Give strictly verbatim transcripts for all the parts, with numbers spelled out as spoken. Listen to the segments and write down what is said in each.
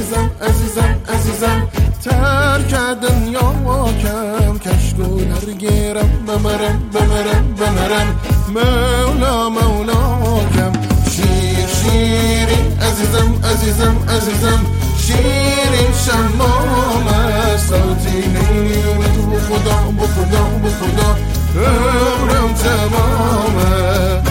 عزیزم عزیزم عزیزم ترک دنیا کم کشکو نرگیرم بمرم بمرم بمرم مولا مولا کم شیر شیرین عزیزم عزیزم عزیزم شیرین شمام صوتی نیمه تو بخدا بخدا بخدا عمرم تمامه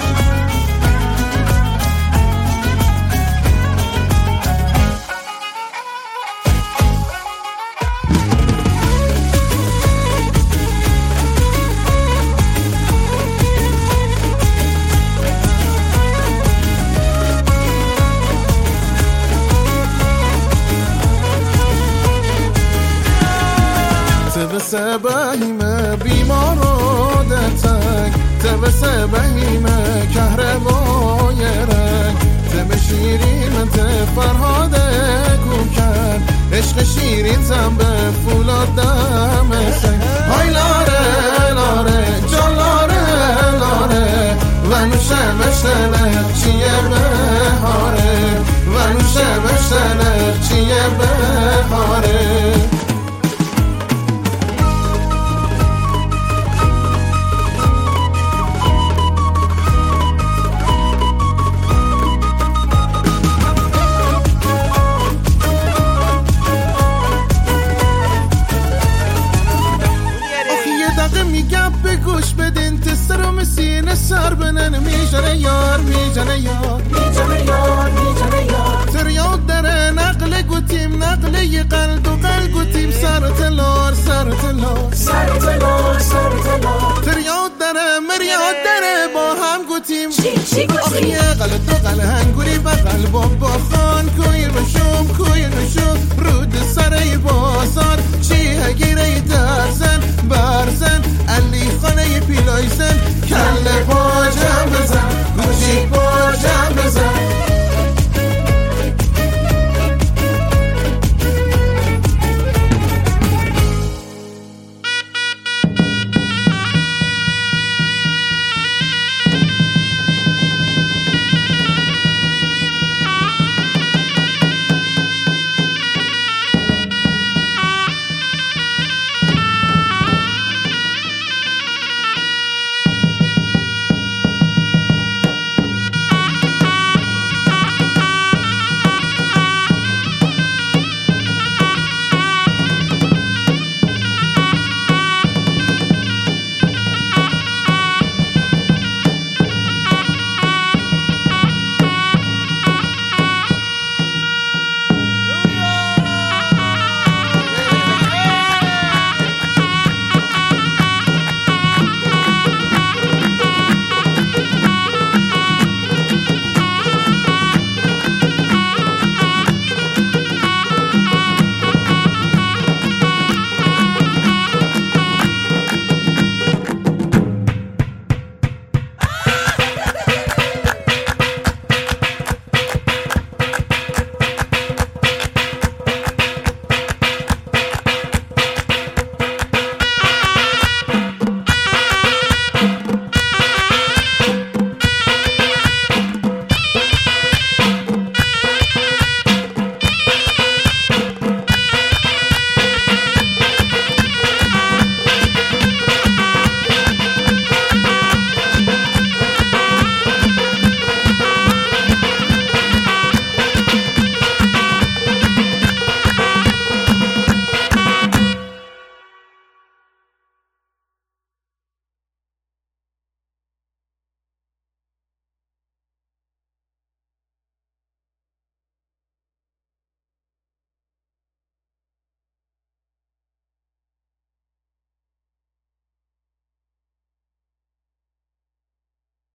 سبهیمه بیمار و دتک تب سبهیمه کهربای رنگ تب شیرین تب فرهاد کوکن عشق شیرین زن به فولاد دم سنگ های لاره لاره جان لاره لاره و نوشه مشتنه چیه بهاره و نوشه مشتنه چیه بهاره گوش بدین تسترم سینه سر بنن میجنه یار میجنه یار میجنه یار میجنه یار تریاد داره نقل گوتیم نقل ی قلب و قلب گوتیم سر تلار سر تلار سر تلار سر تلار تریاد داره مریاد داره با هم گوتیم چی چی گوتیم قلب دو قلب هنگوری بغل بابا خان کویر بشم کویر بشم رود سر بازار چی هگیره در زن